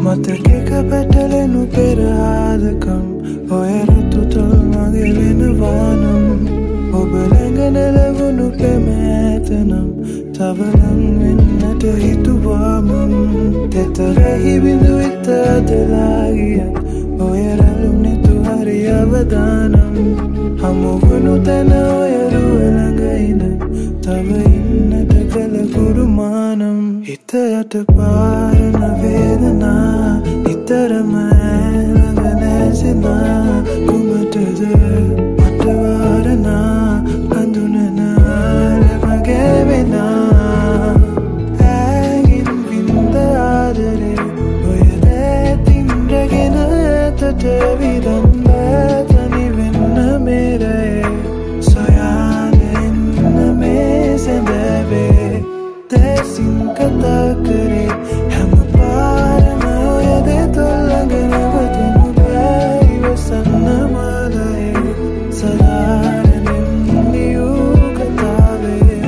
මතකෙක පැටලෙනු පෙරහාදකම් ඔය රුතු තොල් මගේ වෙනවානම් ඔබ ළඟ නැලවුණු පෙම ඇතනම් තව ලං වෙන්නට හිතුවාම තෙතරෙහි බිඳු විත අදලා ගියත් ඔය රැළුනෙතු හරි අවදානම් හමුවුණු තැන ඔය රුව ළඟ ඉඳ තව ඉන්නට කල කුරුමානම් හිත යට පාරන වේදනා නිතරම ළඟ නැසෙනා කුමටද මට වාරනා හඳුනන මගේ වෙනා ඇගින් වින්ද ආදරේ ඔය දැතින් රැගෙන ඇතට විදන් බෑතනි වෙන්න මේරේ සොයාන එන්න මේ සැඳවේ දැසින් කතා කරේ හැම පාරම ඔය දෙතොල් ළඟ නැවතුණු බෑ ඉවසන්න මලයේ සදාරනින් ලියූ කතාවේ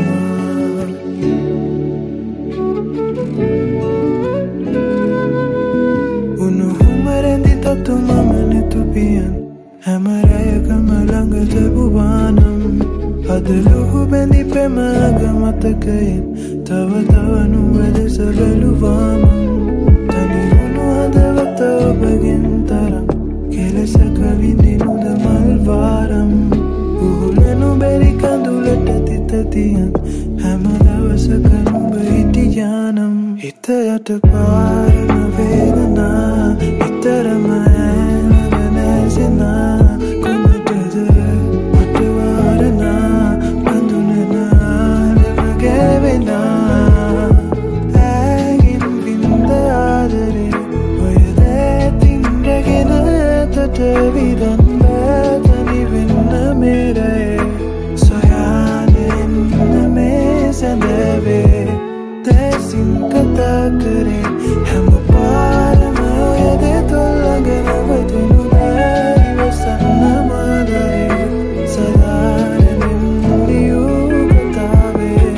උණුහුම රැඳි තතු මම නැතුපියන් හැම රැයකම ළඟ තිබුවානම් අද ලුහු බැඳි පෙමග මතකයෙන් තව තව නුවදෙස බැලුවාම තනිවුණු හදවත ඔබගෙන් තරම් කෙලෙසක විඳිනුද මල්වාරම් උහුලනු බැරි කඳුලට තිත තියන් හැම දවසක නුඹ හිටියානම් හිත යට පාරන වේදනා නිතරම ළඟ නැසෙනා කුමටද මට වාරනා හඳුනන මගේ වෙනා ඇගින් වින්ද ආදරේ ඔය දැතින් රැගෙන ඇතට විදන් බෑතනි වෙන්න මේරේ සොයාන එන්න මේ සැඳවේ දැසින් කතා කරේ හැම පාරම ඔය දෙතොල් ළඟ නැවතුණු බෑ ඉවසන්න මලයේ සදාරනින් ලියූ කතාවේ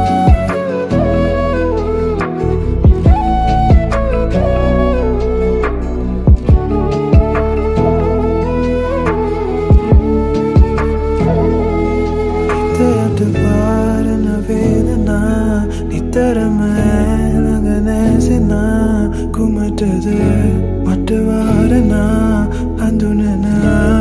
හිතයට පාරන වේදනා නිතරම ළඟ නැසෙනා කුමටද මට වාරනා හඳුනන